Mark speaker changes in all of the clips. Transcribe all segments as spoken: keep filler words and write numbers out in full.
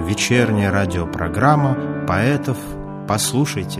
Speaker 1: вечерняя радиопрограмма поэтов «Послушайте».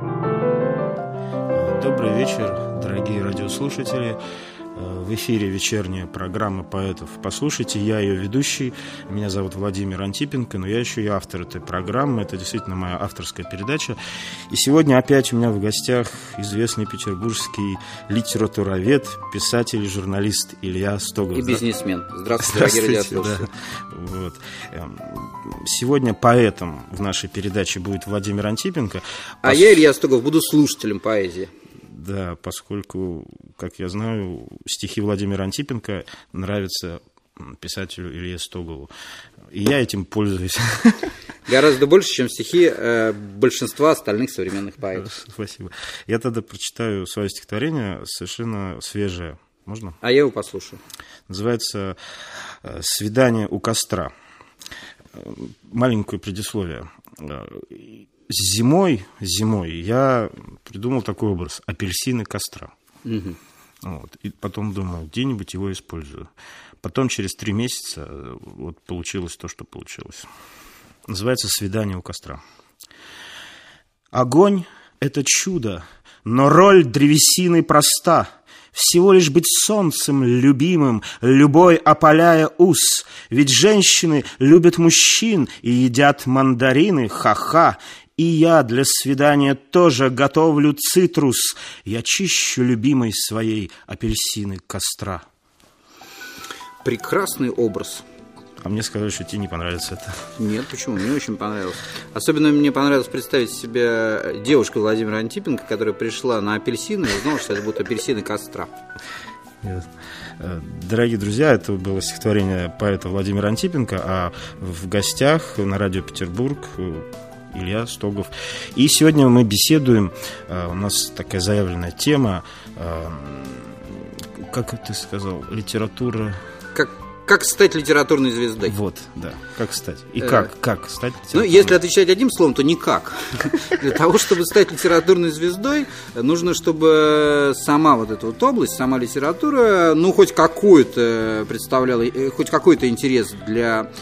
Speaker 1: Добрый вечер, дорогие радиослушатели. В эфире вечерняя программа поэтов «Послушайте». Я ее ведущий. Меня зовут Владимир Антипенко, но я еще и автор этой программы. Это действительно моя авторская передача. И сегодня опять у меня в гостях известный петербургский литературовед, писатель и журналист Илья Стогов.
Speaker 2: И бизнесмен. Здравствуйте, дорогие радиослушатели.
Speaker 1: Да. Вот. Сегодня поэтом в нашей передаче будет Владимир Антипенко.
Speaker 2: А
Speaker 1: Пос...
Speaker 2: я, Илья Стогов, буду слушателем поэзии.
Speaker 1: Да, поскольку, как я знаю, стихи Владимира Антипенко нравятся писателю Илье Стогову. И я этим пользуюсь.
Speaker 2: Гораздо больше, чем стихи э, большинства остальных современных поэтов.
Speaker 1: Спасибо. Я тогда прочитаю свое стихотворение, совершенно свежее. Можно?
Speaker 2: А я его послушаю.
Speaker 1: Называется «Свидание у костра». Маленькое предисловие. Зимой, зимой я придумал такой образ – апельсины костра. Угу. Вот. И потом думал, где-нибудь его использую. Потом через три месяца вот получилось то, что получилось. Называется «Свидание у костра». Огонь – это чудо, но роль древесины проста. Всего лишь быть солнцем любимым, любой опаляя ус. Ведь женщины любят мужчин и едят мандарины, ха-ха. И я для свидания тоже готовлю цитрус. Я чищу любимой своей апельсины костра.
Speaker 2: Прекрасный образ.
Speaker 1: А мне сказали, что тебе не понравится это.
Speaker 2: Нет, почему? Мне очень понравилось. Особенно мне понравилось представить себе девушку Владимира Антипенко, которая пришла на апельсины и узнала, что это будут апельсины костра.
Speaker 1: Нет. Дорогие друзья, это было стихотворение поэта Владимира Антипенко, а в гостях на радио Петербург Илья Стогов. И сегодня мы беседуем, у нас такая заявленная тема, как ты сказал, литература...
Speaker 2: Как, как стать литературной звездой.
Speaker 1: Вот, да, как стать. И как, как стать
Speaker 2: литературной? Ну, если отвечать одним словом, то никак. Для того, чтобы стать литературной звездой, нужно, чтобы сама вот эта вот область, сама литература, ну, хоть какую-то представляла, хоть какой-то интерес для...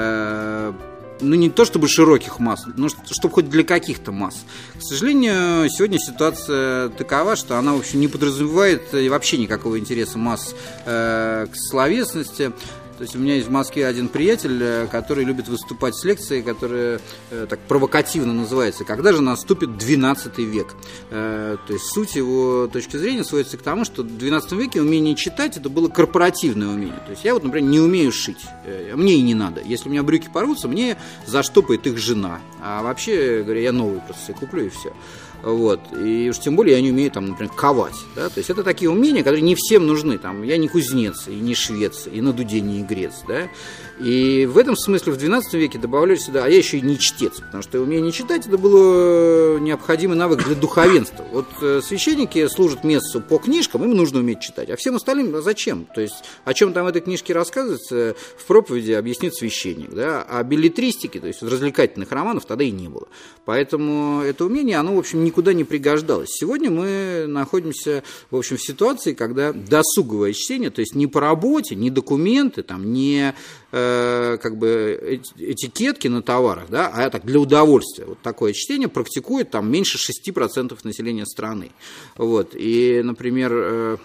Speaker 2: Ну, не то чтобы широких масс, но чтобы хоть для каких-то масс. К сожалению, сегодня ситуация такова, что она, в общем, не подразумевает вообще никакого интереса масс э, к словесности. То есть у меня есть в Москве один приятель, который любит выступать с лекцией, которая э, так провокативно называется «Когда же наступит двенадцатый век?». Э, то есть суть его точки зрения сводится к тому, что в двенадцатом веке умение читать – это было корпоративное умение. То есть я вот, например, не умею шить, э, мне и не надо. Если у меня брюки порвутся, мне заштопает их жена. А вообще, говоря, я новые просто себе куплю и все. Вот. И уж тем более я не умею, там, например, ковать. Да? То есть это такие умения, которые не всем нужны. Там, я не кузнец, и не швец, и на дуде не игрец. Да? И в этом смысле в двенадцатом веке добавляли сюда, а я еще и не чтец, потому что умение читать это было необходимый навык для духовенства. Вот священники служат мессу по книжкам, им нужно уметь читать, а всем остальным а зачем? То есть о чем там в этой книжке рассказывается, в проповеди объяснит священник, да? А беллетристики, то есть развлекательных романов тогда и не было. Поэтому это умение, оно, в общем, никуда не пригождалось. Сегодня мы находимся, в общем, в ситуации, когда досуговое чтение, то есть не по работе, не документы, там, не э, как бы этикетки на товарах, да, а так для удовольствия. Вот такое чтение практикует там меньше шести процентов населения страны. Вот. И, например, э,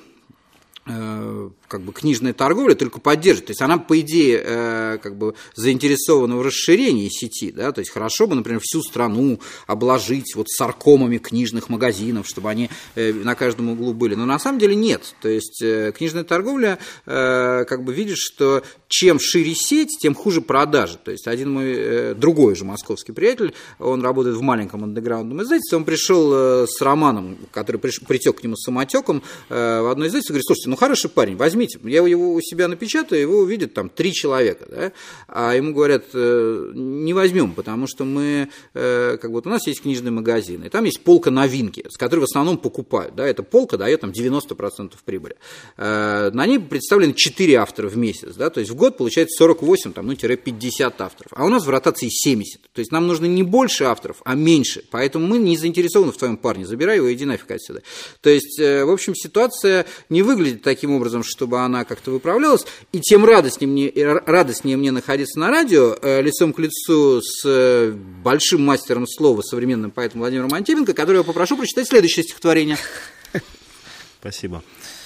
Speaker 2: э, как бы книжная торговля только поддерживает. То есть она, по идее, э, как бы заинтересована в расширении сети. Да? То есть хорошо бы, например, всю страну обложить вот саркомами книжных магазинов, чтобы они э, на каждом углу были. Но на самом деле нет. То есть э, книжная торговля э, как бы видит, что чем шире сеть, тем хуже продажи. То есть один мой, э, другой же московский приятель, он работает в маленьком андеграундном издательстве, он пришел э, с романом, который приш, притек к нему самотеком э, в одно издательство, говорит: слушайте, ну хороший парень, возьмите, я его у себя напечатаю, его увидит там три человека, да? А ему говорят: э, не возьмем, потому что мы, э, как бы вот у нас есть книжный магазин, и там есть полка новинки, с которой в основном покупают, да? Эта полка дает там девяносто процентов прибыли. Э, на ней представлены четыре автора в месяц, да? То есть в год получается сорок восемь, там, ну, пятьдесят авторов, а у нас в ротации семьдесят, то есть нам нужно не больше авторов, а меньше, поэтому мы не заинтересованы в твоем парне, забирай его, иди нафиг отсюда. То есть, э, в общем, ситуация не выглядит таким образом, чтобы чтобы она как-то выправлялась, и тем радостнее мне, радостнее мне находиться на радио, лицом к лицу с большим мастером слова, современным поэтом Владимиром Антипенко, которого я попрошу прочитать следующее стихотворение.
Speaker 1: Спасибо.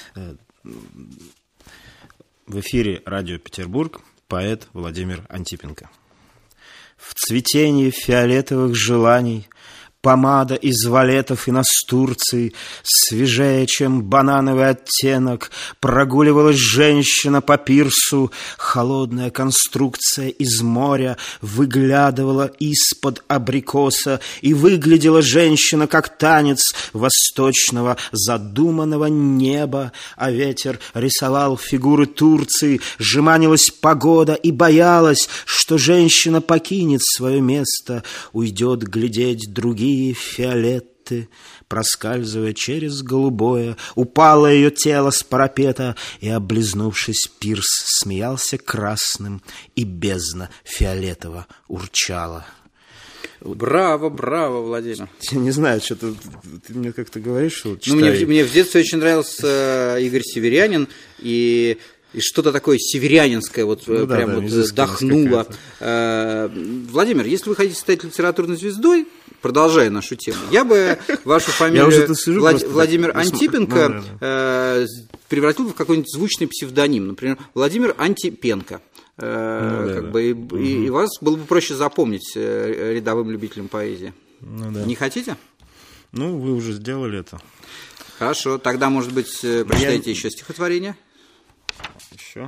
Speaker 1: В эфире радио Петербург, поэт Владимир Антипенко. В цветении фиолетовых желаний помада из валетов и настурций, свежее, чем банановый оттенок, прогуливалась женщина по пирсу, холодная конструкция из моря выглядывала из-под абрикоса, и выглядела женщина как танец восточного задуманного неба, а ветер рисовал фигуры Турции, жеманилась погода и боялась, что женщина покинет свое место, уйдет глядеть другие фиолеты, проскальзывая через голубое, упало ее тело с парапета, и, облизнувшись, пирс смеялся красным, и бездна фиолетово урчала.
Speaker 2: Браво, браво, Владимир.
Speaker 1: Я не знаю, что-то ты мне как-то говоришь, что
Speaker 2: ну, мне, мне в детстве очень нравился Игорь Северянин, и И что-то такое северянинское, вот ну, прям да, вот да, вдохнуло. Владимир, если вы хотите стать литературной звездой, продолжая нашу тему, я бы вашу фамилию Влад... Владимир просто... Антипенко ну, да, да. превратил в какой-нибудь звучный псевдоним, например, Владимир Антипенко. Ну, да, как да. бы, и, угу. и, и вас было бы проще запомнить рядовым любителям поэзии. Ну, да. Не хотите?
Speaker 1: Ну, вы уже сделали это.
Speaker 2: Хорошо, тогда, может быть, прочитайте я... еще стихотворение.
Speaker 1: Еще.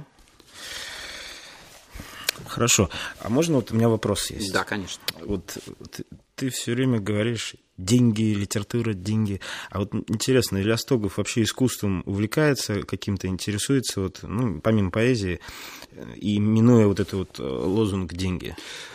Speaker 1: Хорошо. А можно вот у меня вопрос есть?
Speaker 2: Да, конечно.
Speaker 1: Вот ты, ты все время говоришь деньги, литература, деньги. А вот интересно, Илья Стогов вообще искусством увлекается каким-то, интересуется, вот, ну, помимо поэзии, и минуя вот этот вот лозунг «деньги»?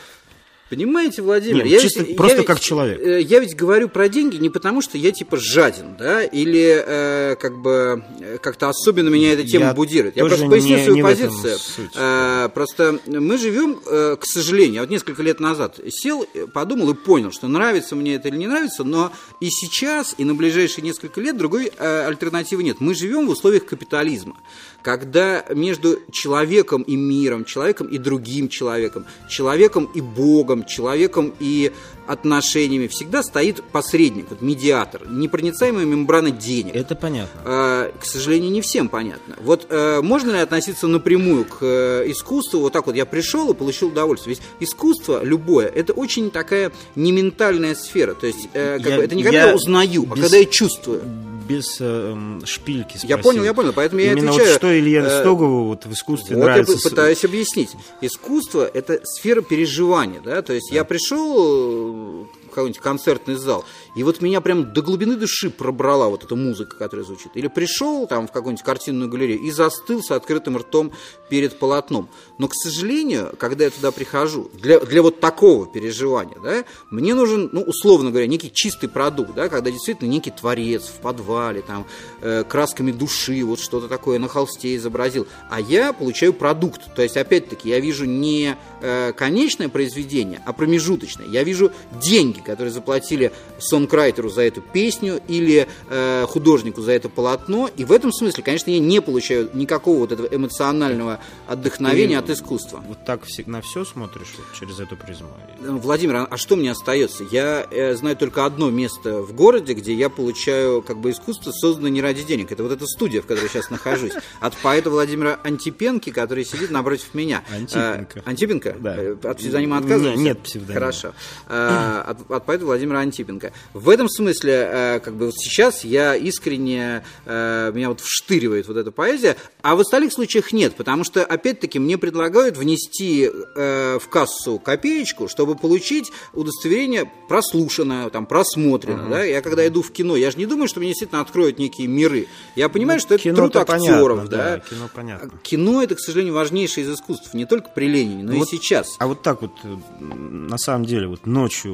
Speaker 2: Понимаете, Владимир,
Speaker 1: Нет,
Speaker 2: я
Speaker 1: чисто
Speaker 2: ведь,
Speaker 1: просто
Speaker 2: я
Speaker 1: как
Speaker 2: ведь,
Speaker 1: человек.
Speaker 2: Я ведь говорю про деньги не потому, что я типа жаден, да, или э, как бы как-то особенно меня эта тема я будирует. Я просто поясню не, свою не позицию. Э, просто мы живем, э, к сожалению, я вот несколько лет назад сел, подумал и понял, что нравится мне это или не нравится, но и сейчас, и на ближайшие несколько лет другой э, альтернативы нет. Мы живем в условиях капитализма, когда между человеком и миром, человеком и другим человеком, человеком и Богом, человеком и отношениями всегда стоит посредник, вот медиатор, непроницаемая мембрана денег.
Speaker 1: Это понятно.
Speaker 2: Э, к сожалению, не всем понятно. Вот э, можно ли относиться напрямую к э, искусству, вот так вот я пришел и получил удовольствие. Ведь искусство любое, это очень такая не ментальная сфера, то есть э, как я, бы, это не когда я узнаю, без... а когда я чувствую.
Speaker 1: Без э, шпильки спросил.
Speaker 2: Я понял, я понял, поэтому я
Speaker 1: Именно
Speaker 2: отвечаю.
Speaker 1: Вот что Илье э, Стогову вот в искусстве
Speaker 2: вот
Speaker 1: нравится.
Speaker 2: Я пытаюсь объяснить. Искусство – это сфера переживания, да, то есть да. я пришел в какой-нибудь концертный зал, и вот меня прям до глубины души пробрала вот эта музыка, которая звучит. Или пришел там в какую-нибудь картинную галерею и застыл с открытым ртом перед полотном. Но, к сожалению, когда я туда прихожу, для, для вот такого переживания, да, мне нужен, ну, условно говоря, некий чистый продукт, да, когда действительно некий творец в подвале, там, э, красками души, вот что-то такое на холсте изобразил. А я получаю продукт. То есть, опять-таки, я вижу не э, конечное произведение, а промежуточное. Я вижу деньги, которые заплатили сонг-райтеру за эту песню или э, художнику за это полотно. И в этом смысле, конечно, я не получаю никакого вот этого эмоционального отдохновения от искусства.
Speaker 1: Вот так на все смотришь вот, через эту призму?
Speaker 2: Владимир, а что мне остается? Я э, знаю только одно место в городе, где я получаю как бы искусство, созданное не ради денег. Это вот эта студия, в которой я сейчас нахожусь. От поэта Владимира Антипенки, который сидит напротив меня.
Speaker 1: Антипенко.
Speaker 2: Э, Антипенко?
Speaker 1: Да.
Speaker 2: От псевдонима отказываешься?
Speaker 1: Нет, псевдонима.
Speaker 2: Хорошо. Э, от, от поэта Владимира Антипенко. В этом смысле, э, как бы вот сейчас я искренне, э, меня вот вштыривает вот эта поэзия, а в остальных случаях нет, потому что, опять-таки, мне предлагают внести э, в кассу копеечку, чтобы получить удостоверение прослушанное, там, просмотрено. Uh-huh. Да? Я когда иду в кино, я же не думаю, что мне действительно откроют некие миры. Я понимаю, ну, что это труд актеров.
Speaker 1: Понятно,
Speaker 2: да?
Speaker 1: Да, кино понятно.
Speaker 2: Кино — это, к сожалению, важнейшее из искусств, не только при Ленине, но
Speaker 1: вот,
Speaker 2: и сейчас.
Speaker 1: А вот так вот, на самом деле, вот ночью в тих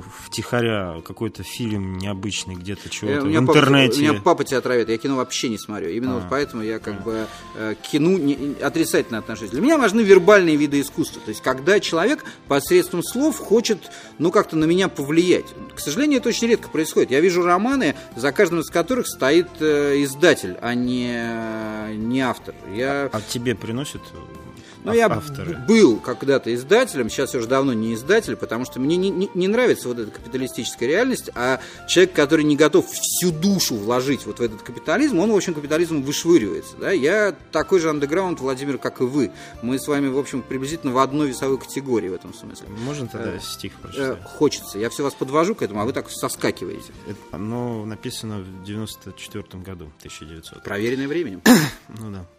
Speaker 1: втихаря какой-то фильм необычный где-то, чего-то
Speaker 2: в
Speaker 1: интернете.
Speaker 2: Папа, у меня папа театровед, я кино вообще не смотрю. Именно а, вот поэтому я как а. бы к кино не, отрицательно отношусь. Для меня важны вербальные виды искусства. То есть, когда человек посредством слов хочет, ну, как-то на меня повлиять. К сожалению, это очень редко происходит. Я вижу романы, за каждым из которых стоит э, издатель, а не, не автор. Я...
Speaker 1: А, а тебе приносят...
Speaker 2: Ну, я был когда-то издателем, сейчас я уже давно не издатель, потому что мне не, не, не нравится вот эта капиталистическая реальность, а человек, который не готов всю душу вложить вот в этот капитализм, он, в общем, капитализм вышвыривается. Да? Я такой же андеграунд, Владимир, как и вы. Мы с вами, в общем, приблизительно в одной весовой категории в этом смысле.
Speaker 1: Можно тогда э, стих прочитать?
Speaker 2: Хочется. Я все вас подвожу к этому, а вы так соскакиваете.
Speaker 1: Это, оно написано в девяносто четвёртом году, тысяча девятисотом.
Speaker 2: Проверенное временем.
Speaker 1: Ну да.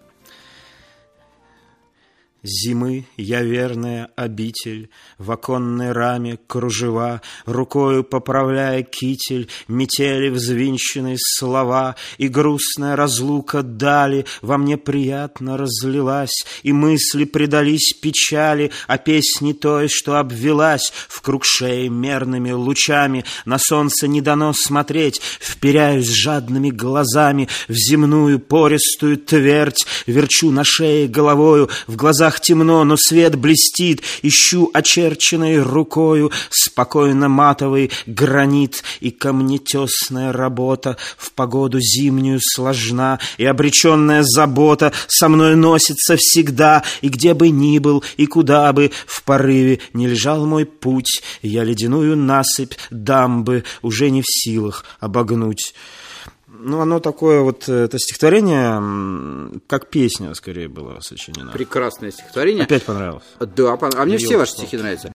Speaker 1: Зимы я верная обитель, в оконной раме кружева, рукою поправляя китель, метели взвинченные слова, и грустная разлука дали во мне приятно разлилась, и мысли предались печали, а песни той, что обвелась в круг шеи мерными лучами, на солнце не дано смотреть, вперяюсь жадными глазами в земную пористую твердь, верчу на шее головою, в глазах темно, но свет блестит, ищу очерченной рукою спокойно матовый гранит, и камнетесная работа в погоду зимнюю сложна, и обреченная забота со мной носится всегда, и где бы ни был, и куда бы в порыве не лежал мой путь, я ледяную насыпь дамбы уже не в силах обогнуть. Ну, оно такое вот, это стихотворение, как песня, скорее, было сочинено.
Speaker 2: Прекрасное стихотворение.
Speaker 1: Опять понравилось?
Speaker 2: Да, а мне все ваши стихи нравятся.